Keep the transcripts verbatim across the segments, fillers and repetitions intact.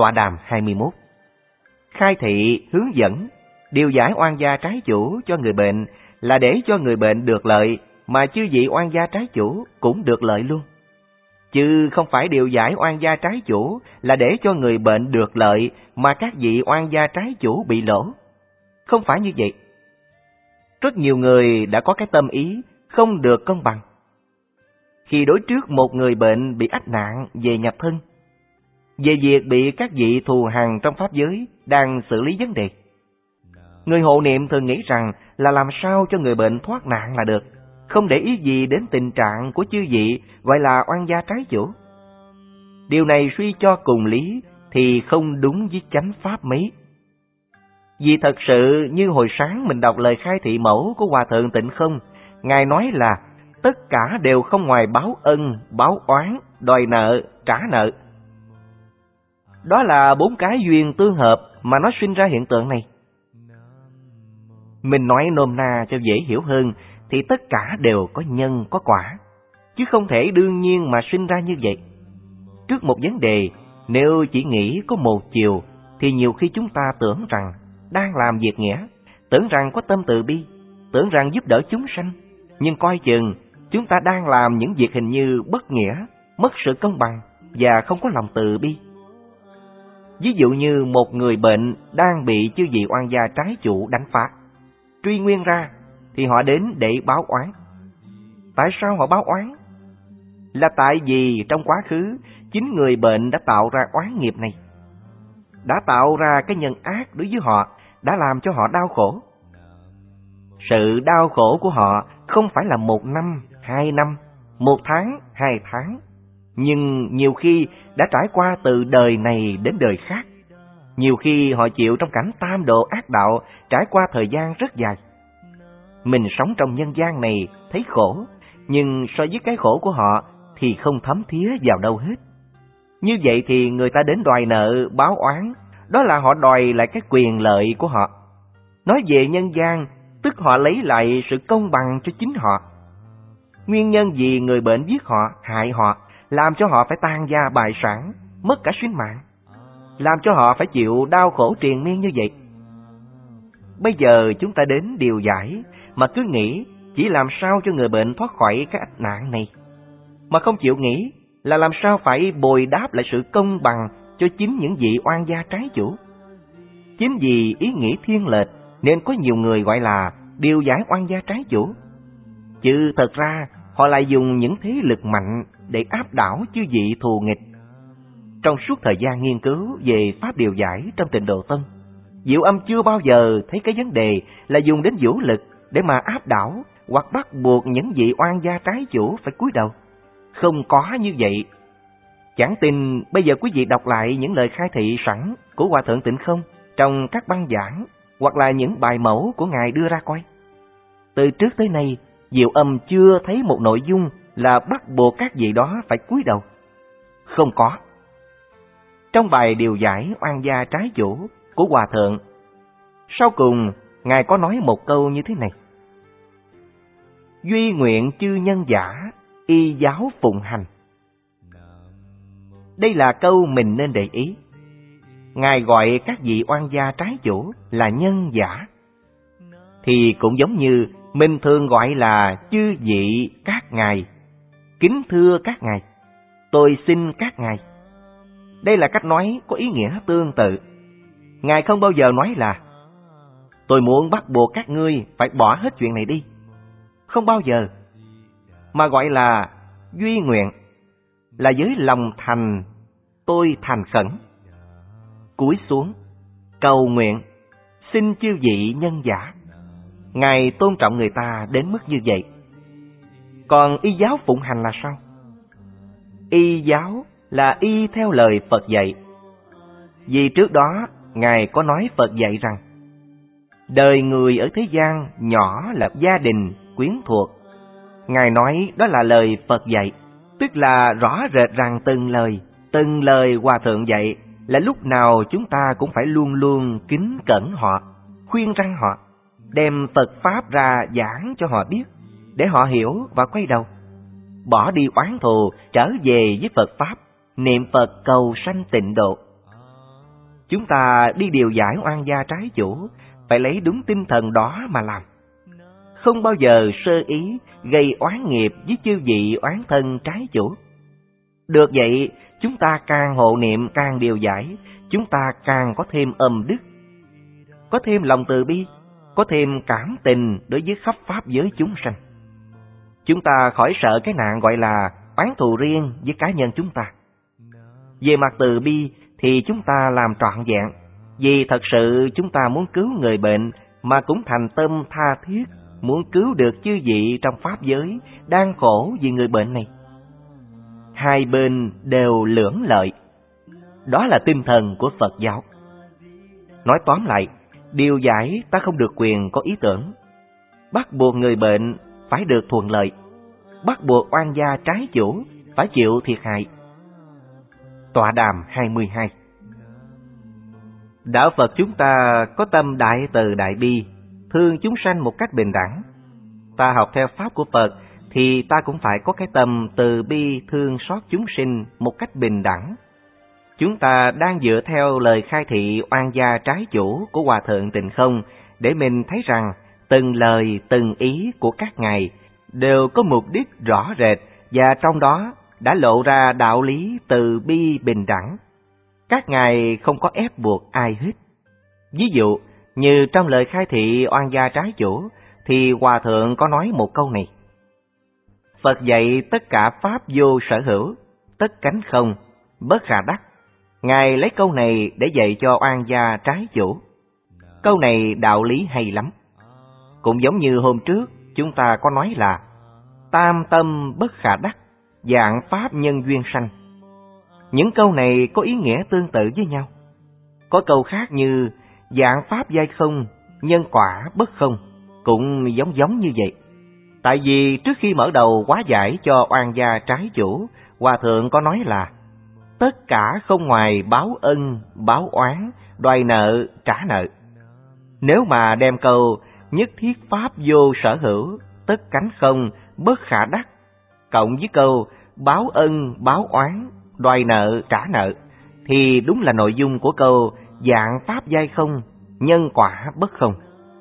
Tọa đàm hai mươi mốt. Khai thị hướng dẫn, điều giải oan gia trái chủ cho người bệnh là để cho người bệnh được lợi, mà chư vị oan gia trái chủ cũng được lợi luôn. Chứ không phải điều giải oan gia trái chủ là để cho người bệnh được lợi, mà các vị oan gia trái chủ bị lỗ. Không phải như vậy. Rất nhiều người đã có cái tâm ý không được công bằng. Khi đối trước một người bệnh bị ách nạn về nhập thân, về việc bị các vị thù hằn trong pháp giới đang xử lý vấn đề, người hộ niệm thường nghĩ rằng là làm sao cho người bệnh thoát nạn là được, không để ý gì đến tình trạng của chư vị gọi là oan gia trái chủ. Điều này suy cho cùng lý thì không đúng với chánh pháp mấy. Vì thật sự như hồi sáng mình đọc lời khai thị mẫu của Hòa Thượng Tịnh Không, Ngài nói là tất cả đều không ngoài báo ân, báo oán, đòi nợ, trả nợ. Đó là bốn cái duyên tương hợp mà nó sinh ra hiện tượng này. Mình nói nôm na cho dễ hiểu hơn thì tất cả đều có nhân có quả, chứ không thể đương nhiên mà sinh ra như vậy. Trước một vấn đề, nếu chỉ nghĩ có một chiều thì nhiều khi chúng ta tưởng rằng đang làm việc nghĩa, tưởng rằng có tâm từ bi, tưởng rằng giúp đỡ chúng sanh, nhưng coi chừng chúng ta đang làm những việc hình như bất nghĩa, mất sự công bằng và không có lòng từ bi. Ví dụ như một người bệnh đang bị chư vị oan gia trái chủ đánh phá, truy nguyên ra thì họ đến để báo oán. Tại sao họ báo oán? Là tại vì trong quá khứ chính người bệnh đã tạo ra oán nghiệp này, đã tạo ra cái nhân ác đối với họ, đã làm cho họ đau khổ. Sự đau khổ của họ không phải là một năm, hai năm, một tháng, hai tháng, nhưng nhiều khi đã trải qua từ đời này đến đời khác. Nhiều khi họ chịu trong cảnh tam độ ác đạo, trải qua thời gian rất dài. Mình sống trong nhân gian này thấy khổ, nhưng so với cái khổ của họ thì không thấm thía vào đâu hết. Như vậy thì người ta đến đòi nợ, báo oán, đó là họ đòi lại cái quyền lợi của họ. Nói về nhân gian, tức họ lấy lại sự công bằng cho chính họ. Nguyên nhân vì người bệnh giết họ, hại họ, làm cho họ phải tan gia bại sản, mất cả sinh mạng, làm cho họ phải chịu đau khổ triền miên như vậy. Bây giờ chúng ta đến điều giải mà cứ nghĩ chỉ làm sao cho người bệnh thoát khỏi cái ách nạn này, mà không chịu nghĩ là làm sao phải bồi đáp lại sự công bằng cho chính những vị oan gia trái chủ. Chính vì ý nghĩ thiên lệch nên có nhiều người gọi là điều giải oan gia trái chủ, chứ thật ra họ lại dùng những thế lực mạnh để áp đảo chư vị thù nghịch. Trong suốt thời gian nghiên cứu về pháp điều giải trong Tịnh Độ Tông, Diệu Âm chưa bao giờ thấy cái vấn đề là dùng đến vũ lực để mà áp đảo hoặc bắt buộc những vị oan gia trái chủ phải cúi đầu. Không có như vậy. Chẳng tin bây giờ quý vị đọc lại những lời khai thị sẵn của Hòa Thượng Tịnh Không trong các băng giảng hoặc là những bài mẫu của Ngài đưa ra coi. Từ trước tới nay, Diệu Âm chưa thấy một nội dung là bắt buộc các vị đó phải cúi đầu. Không có. Trong bài điều giải oan gia trái chủ của Hòa Thượng, sau cùng Ngài có nói một câu như thế này: duy nguyện chư nhân giả, y giáo phụng hành. Đây là câu mình nên để ý. Ngài gọi các vị oan gia trái chủ là nhân giả, thì cũng giống như mình thường gọi là chư vị các ngài, kính thưa các ngài, tôi xin các ngài. Đây là cách nói có ý nghĩa tương tự. Ngài không bao giờ nói là tôi muốn bắt buộc các ngươi phải bỏ hết chuyện này đi. Không bao giờ. Mà gọi là duy nguyện, là với lòng thành, tôi thành khẩn, cúi xuống, cầu nguyện, xin chư vị nhân giả. Ngài tôn trọng người ta đến mức như vậy. Còn y giáo phụng hành là sao? Y giáo là y theo lời Phật dạy. Vì trước đó Ngài có nói Phật dạy rằng đời người ở thế gian nhỏ là gia đình, quyến thuộc. Ngài nói đó là lời Phật dạy, tức là rõ rệt rằng từng lời, từng lời Hòa Thượng dạy là lúc nào chúng ta cũng phải luôn luôn kính cẩn họ, khuyên răn họ, đem Phật Pháp ra giảng cho họ biết, để họ hiểu và quay đầu, bỏ đi oán thù, trở về với Phật Pháp, niệm Phật cầu sanh tịnh độ. Chúng ta đi điều giải oan gia trái chủ, phải lấy đúng tinh thần đó mà làm. Không bao giờ sơ ý gây oán nghiệp với chư vị oán thân trái chủ. Được vậy, chúng ta càng hộ niệm càng điều giải, chúng ta càng có thêm âm đức, có thêm lòng từ bi, có thêm cảm tình đối với khắp pháp giới chúng sanh. Chúng ta khỏi sợ cái nạn gọi là oán thù riêng với cá nhân chúng ta. Về mặt từ bi thì chúng ta làm trọn vẹn, vì thật sự chúng ta muốn cứu người bệnh mà cũng thành tâm tha thiết, muốn cứu được chư vị trong pháp giới đang khổ vì người bệnh này. Hai bên đều lưỡng lợi. Đó là tinh thần của Phật giáo. Nói tóm lại, điều giải ta không được quyền có ý tưởng. Bắt buộc người bệnh phải được thuận lợi, bắt buộc oan gia trái chủ phải chịu thiệt hại. Tọa đàm hai mươi hai. Đạo Phật chúng ta có tâm đại từ đại bi, thương chúng sanh một cách bình đẳng. Ta học theo pháp của Phật thì ta cũng phải có cái tâm từ bi thương xót chúng sinh một cách bình đẳng. Chúng ta đang dựa theo lời khai thị oan gia trái chủ của Hòa Thượng Tịnh Không để mình thấy rằng từng lời từng ý của các ngài đều có mục đích rõ rệt, và trong đó đã lộ ra đạo lý từ bi bình đẳng. Các ngài không có ép buộc ai hết. Ví dụ như trong lời khai thị oan gia trái chủ thì Hòa Thượng có nói một câu này: Phật dạy tất cả pháp vô sở hữu, tất cánh không, bất khả đắc. Ngài lấy câu này để dạy cho oan gia trái chủ. Câu này đạo lý hay lắm. Cũng giống như hôm trước chúng ta có nói là tam tâm bất khả đắc, dạng pháp nhân duyên sanh. Những câu này có ý nghĩa tương tự với nhau. Có câu khác như dạng pháp giai không, nhân quả bất không, cũng giống giống như vậy. Tại vì trước khi mở đầu hóa giải cho oan gia trái chủ, Hòa Thượng có nói là tất cả không ngoài báo ân, báo oán, đòi nợ, trả nợ. Nếu mà đem câu nhất thiết pháp vô sở hữu, tất cánh không, bất khả đắc, cộng với câu báo ân, báo oán, đòi nợ, trả nợ, thì đúng là nội dung của câu dạng pháp giai không, nhân quả bất không.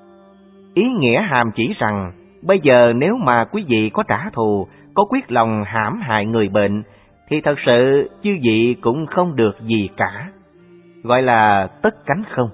Ý nghĩa hàm chỉ rằng bây giờ nếu mà quý vị có trả thù, có quyết lòng hãm hại người bệnh, thì thật sự chư vị cũng không được gì cả, gọi là tất cánh không.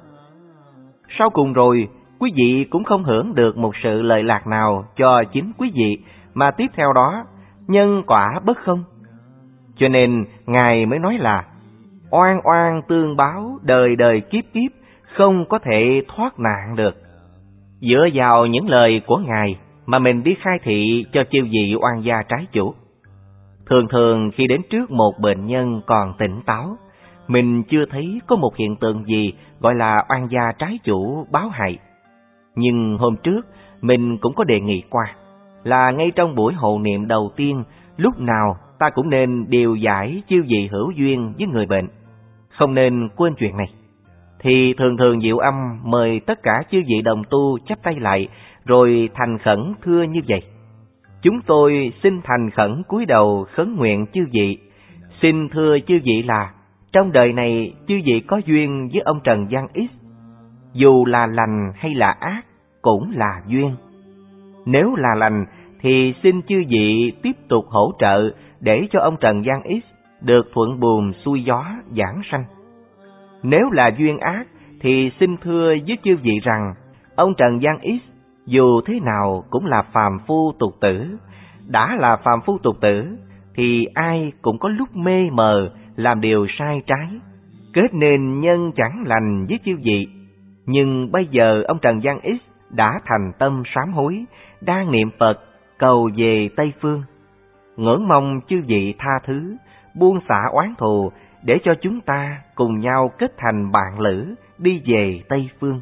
Sau cùng rồi, quý vị cũng không hưởng được một sự lợi lạc nào cho chính quý vị, mà tiếp theo đó, nhân quả bất không. Cho nên, Ngài mới nói là oan oan tương báo, đời đời kiếp kiếp, không có thể thoát nạn được. Dựa vào những lời của Ngài mà mình đi khai thị cho chư vị oan gia trái chủ. Thường thường khi đến trước một bệnh nhân còn tỉnh táo, mình chưa thấy có một hiện tượng gì gọi là oan gia trái chủ báo hại. Nhưng hôm trước mình cũng có đề nghị qua là ngay trong buổi hộ niệm đầu tiên, lúc nào ta cũng nên điều giải chư vị hữu duyên với người bệnh, không nên quên chuyện này. Thì thường thường Diệu Âm mời tất cả chư vị đồng tu chắp tay lại, rồi thành khẩn thưa như vậy: chúng tôi xin thành khẩn cúi đầu khấn nguyện chư vị, xin thưa chư vị là trong đời này chư vị có duyên với ông Trần Văn X, dù là lành hay là ác cũng là duyên. Nếu là lành thì xin chư vị tiếp tục hỗ trợ để cho ông Trần Văn X được thuận buồm xuôi gió giảng sanh. Nếu là duyên ác thì xin thưa với chư vị rằng ông Trần Văn X dù thế nào cũng là phàm phu tục tử. Đã là phàm phu tục tử thì ai cũng có lúc mê mờ làm điều sai trái, kết nên nhân chẳng lành với chư vị. Nhưng bây giờ ông Trần Văn X đã thành tâm sám hối, đang niệm Phật cầu về Tây Phương. Ngưỡng mong chư vị tha thứ, buông xả oán thù để cho chúng ta cùng nhau kết thành bạn lữ đi về Tây Phương.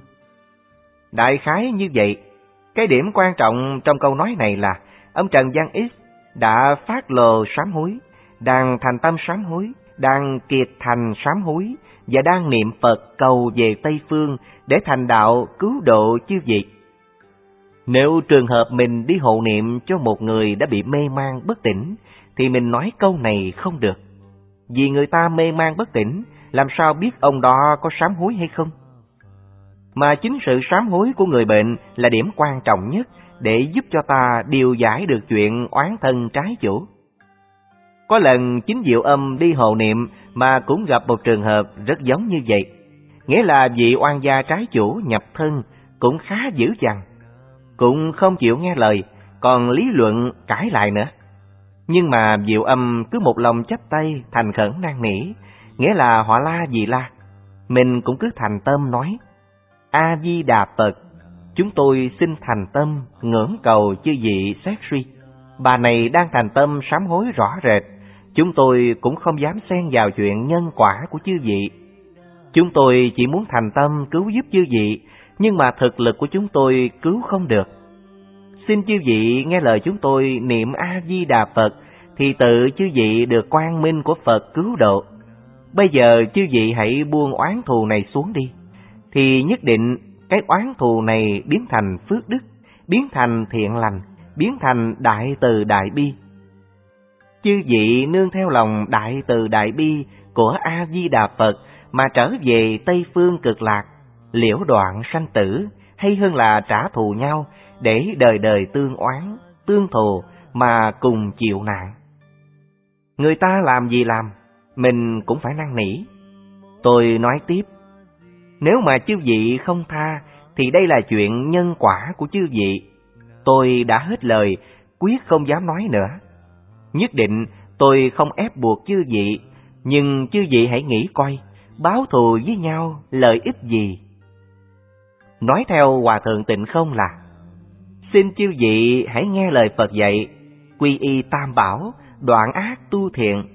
Đại khái như vậy. Cái điểm quan trọng trong câu nói này là ông Trần Văn X đã phát lồ sám hối, đang thành tâm sám hối, đang kiệt thành sám hối và đang niệm Phật cầu về Tây Phương để thành đạo cứu độ chư vị. Nếu trường hợp mình đi hộ niệm cho một người đã bị mê man bất tỉnh thì mình nói câu này không được. Vì người ta mê man bất tỉnh làm sao biết ông đó có sám hối hay không? Mà chính sự sám hối của người bệnh là điểm quan trọng nhất để giúp cho ta điều giải được chuyện oán thân trái chủ. Có lần chính Diệu Âm đi hộ niệm mà cũng gặp một trường hợp rất giống như vậy. Nghĩa là vị oan gia trái chủ nhập thân cũng khá dữ dằn, cũng không chịu nghe lời, còn lý luận cãi lại nữa. Nhưng mà Diệu Âm cứ một lòng chắp tay thành khẩn năn nỉ, nghĩa là họ la gì la, mình cũng cứ thành tâm nói: A Di Đà Phật, chúng tôi xin thành tâm ngưỡng cầu chư vị xét suy. Bà này đang thành tâm sám hối rõ rệt, chúng tôi cũng không dám xen vào chuyện nhân quả của chư vị. Chúng tôi chỉ muốn thành tâm cứu giúp chư vị, nhưng mà thực lực của chúng tôi cứu không được. Xin chư vị nghe lời chúng tôi niệm A Di Đà Phật, thì tự chư vị được quang minh của Phật cứu độ. Bây giờ chư vị hãy buông oán thù này xuống đi, thì nhất định cái oán thù này biến thành phước đức, biến thành thiện lành, biến thành đại từ đại bi. Chư vị nương theo lòng đại từ đại bi của A Di Đà Phật mà trở về Tây Phương Cực Lạc, liễu đoạn sanh tử, hay hơn là trả thù nhau để đời đời tương oán, tương thù mà cùng chịu nạn. Người ta làm gì làm, mình cũng phải năn nỉ. Tôi nói tiếp, nếu mà chư vị không tha, thì đây là chuyện nhân quả của chư vị. Tôi đã hết lời, quyết không dám nói nữa. Nhất định tôi không ép buộc chư vị, nhưng chư vị hãy nghĩ coi, báo thù với nhau lợi ích gì? Nói theo Hòa Thượng Tịnh Không là: xin chư vị hãy nghe lời Phật dạy, quy y tam bảo, đoạn ác tu thiện.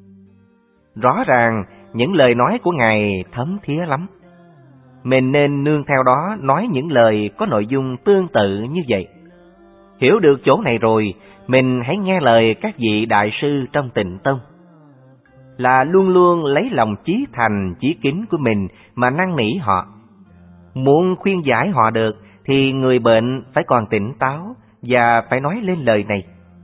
Rõ ràng những lời nói của Ngài thấm thía lắm. Mình nên nương theo đó nói những lời có nội dung tương tự như vậy. Hiểu được chỗ này rồi, mình hãy nghe lời các vị đại sư trong Tịnh Tông, là luôn luôn lấy lòng chí thành chí kính của mình mà năn nỉ họ. Muốn khuyên giải họ được thì người bệnh phải còn tỉnh táo và phải nói lên lời này: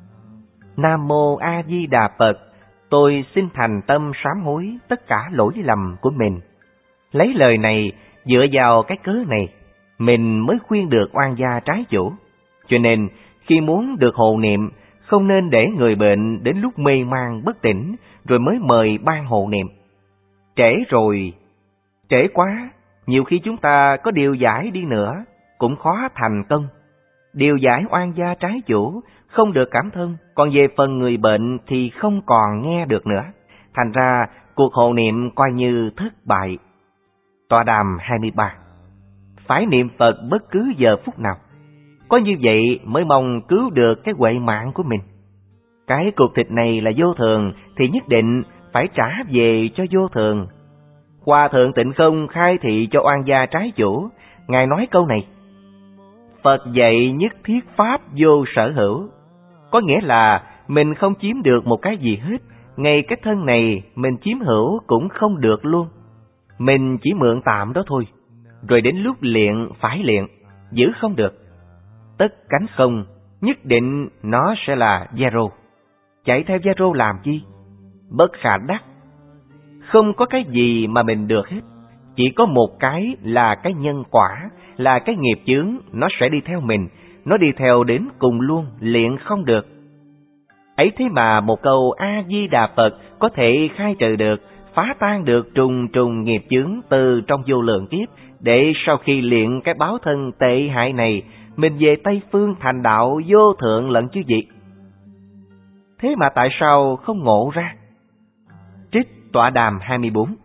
Nam Mô A Di Đà Phật, tôi xin thành tâm sám hối tất cả lỗi lầm của mình. Lấy lời này, dựa vào cái cớ này, mình mới khuyên được oan gia trái chủ. Cho nên khi muốn được hộ niệm, không nên để người bệnh đến lúc mê man bất tỉnh rồi mới mời ban hộ niệm. Trễ rồi, trễ quá, nhiều khi chúng ta có điều giải đi nữa cũng khó thành công. Điều giải oan gia trái chủ không được cảm thông, còn về phần người bệnh thì không còn nghe được nữa. Thành ra cuộc hộ niệm coi như thất bại. Tọa đàm hai mươi ba. Phải niệm Phật bất cứ giờ phút nào. Có như vậy mới mong cứu được cái huệ mạng của mình. Cái cuộc thịt này là vô thường thì nhất định phải trả về cho vô thường. Hòa Thượng Tịnh Không khai thị cho oan gia trái chủ, Ngài nói câu này: Phật dạy nhất thiết pháp vô sở hữu. Có nghĩa là mình không chiếm được một cái gì hết, ngay cái thân này mình chiếm hữu cũng không được luôn. Mình chỉ mượn tạm đó thôi, rồi đến lúc luyện phải luyện, giữ không được. Tất cánh không, nhất định nó sẽ là zero. Chạy theo zero làm chi? Bất khả đắc. Không có cái gì mà mình được hết. Chỉ có một cái là cái nhân quả, là cái nghiệp chướng, nó sẽ đi theo mình, nó đi theo đến cùng luôn, luyện không được. Ấy thế mà một câu A Di Đà Phật có thể khai trừ được, phá tan được trùng trùng nghiệp chướng từ trong vô lượng kiếp, để sau khi luyện cái báo thân tệ hại này, mình về Tây Phương thành đạo vô thượng lận chứ gì. Thế mà tại sao không ngộ ra? Trích tọa đàm hai mươi bốn.